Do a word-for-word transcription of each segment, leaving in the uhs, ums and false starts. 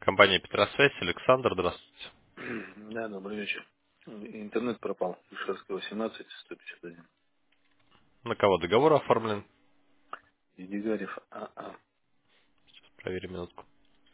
Компания Петросвязь, Александр, здравствуйте. Да, добрый вечер. Интернет пропал. Ишерская, восемнадцать, сто пятьдесят один. На кого договор оформлен? Едигарев АА. Проверим минутку.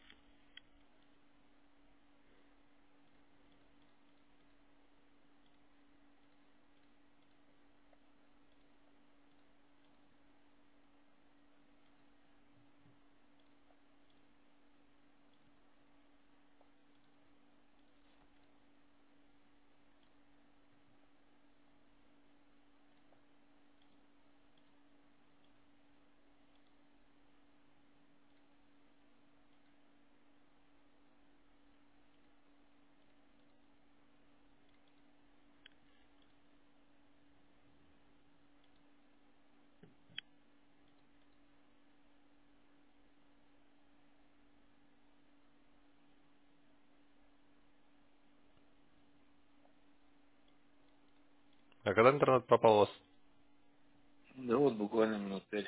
А когда интернет пропал у вас? Да вот буквально минут пять.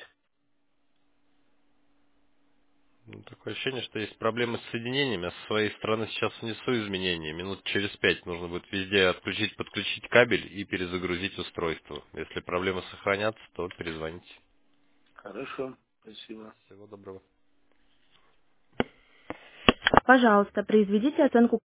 Ну, такое ощущение, что есть проблемы с соединениями. А с своей стороны сейчас внесу изменения. Минут через пять нужно будет везде отключить, подключить кабель и перезагрузить устройство. Если проблемы сохранятся, то перезвоните. Хорошо, спасибо. Всего доброго. Пожалуйста, произведите оценку